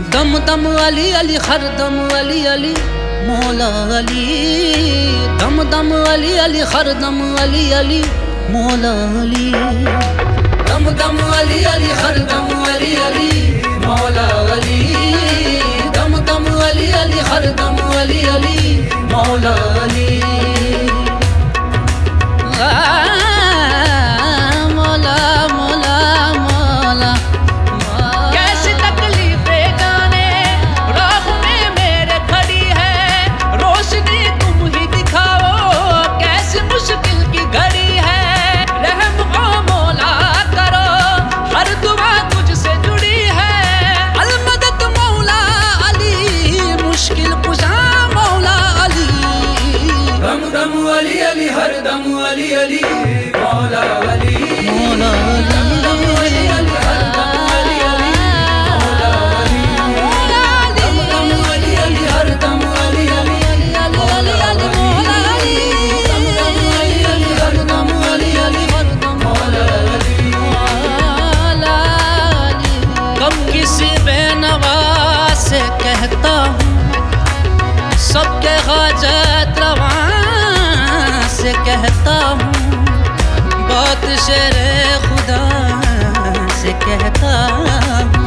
दम दम अली अली हर दम अली अली मौला अली। दम दम अली अली हर दम अली अली मौला अली। दम दम अली अली हर दम अली अली मौला अली। दम दम अली अली हर दम अली अली मौला अली। अली अली हर दम अली अली मौला अली। मौला अली हर दम अली अली मौला अली। दम दम अली अली हर दम अली अली मौला अली। दम दम अली अली हर दम अली अली मौला अली। कब किसी बेनवा से कहता हूँ सबके हाजत रवा से कहता हूँ, बात शेरे खुदा से कहता हूँ।